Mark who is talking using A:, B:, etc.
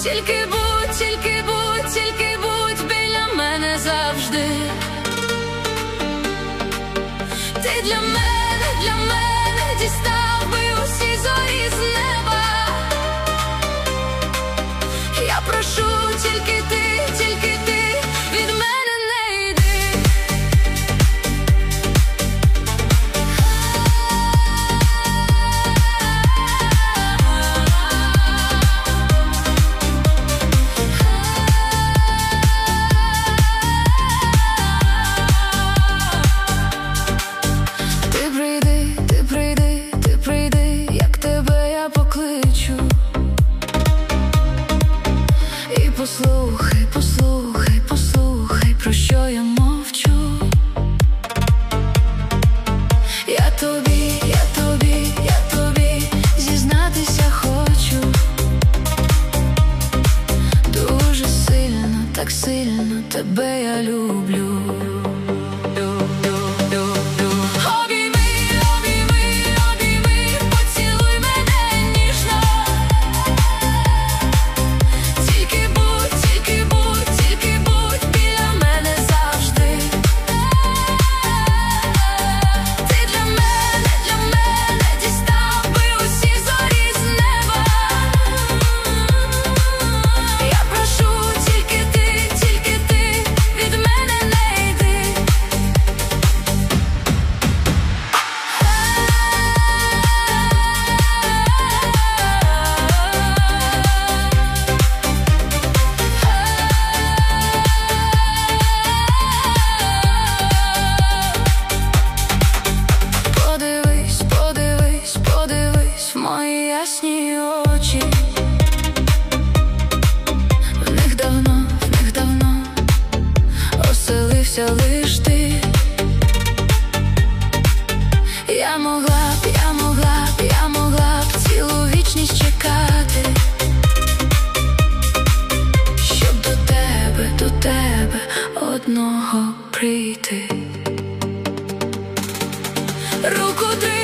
A: тільки будь біля мене завжди. Ти для мене дістав би усі зорі з неба. Я прошу, тільки ти, від мене не йди. Ти прийди, як тебе я покличу. І послухай, про що я мовчу. Я тобі зізнатися хочу. Дуже сильно, так сильно тебе я люблю. Мої ясні очі, в них давно оселився лиш ти. Я могла б цілу вічність чекати, щоб до тебе одного прийти. Руку